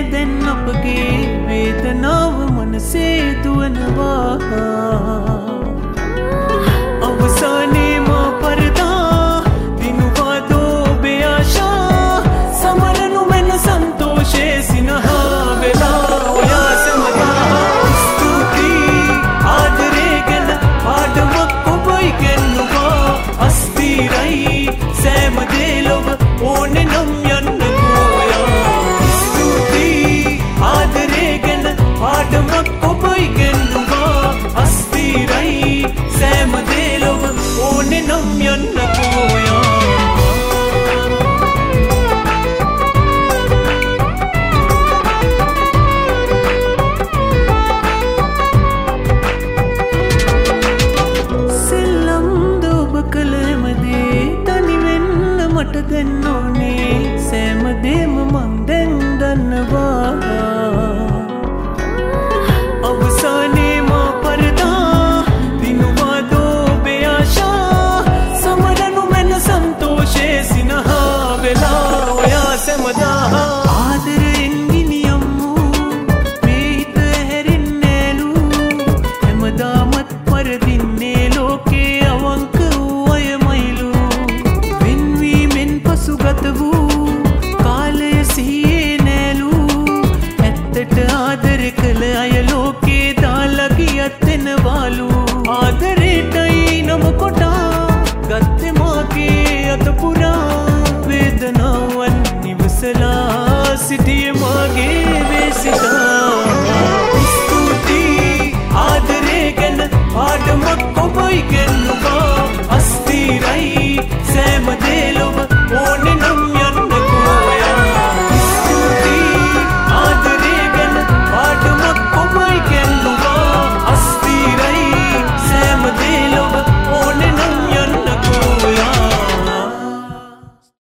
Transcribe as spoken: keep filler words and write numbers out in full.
දැන් අපගේ වේදනාව මනසේ දුවනවා අවසානයේ මා පරදා දිනුවා දෝබේ ආශා සමරනු මෙන්න සන්තෝෂේ සිනහා වෙලා ඔයා සමගා ස්තුතියි ආදරේ ගැන පාඩමක් ඔබ ඉගෙනුවා අස්තිරයි සෑම දේ ලොව ඕනේ නම් යන්න පාඩමක් ඔබ ඉගෙනුවා අස්තිරයි සෑම දේ ලොව ඕනේ නම් යන්න ගෝයා සෙල්ලම්ද ඔබ කළ හැම දේ තනි වෙන්න මට දැන් ඕනේ සෑම දේම මං දැන් දන්නවා අවසානයේ මා පරදා දිනුවා දෝබේ ආශා සමරනු මෙන්න සන්තෝෂේ සිනහා වෙලා ඔයා සැමදා ආදරයෙන් ගිනියම්මු මේ හිත හැරෙන්නේලු හැමදාමත් පරදින්නේ ලෝකේ අවංක වූ අයමයිලු වෙන්වීමෙන් පසුගත වූ කාලය සිහියේ නෑලු ඇත්තට ආදර කළ අය ලෝකේ දාලා ගියත් එනවාලු ආදරේටයි නම කොටා ගත්තේ මාගේ අත පුරා වේදනාවන් නිවසලා සිටියේ මාගේ වේසිතා ස්තුතියි ආදරේ ගැන පාඩමක් ඔබ ඉගෙනුවා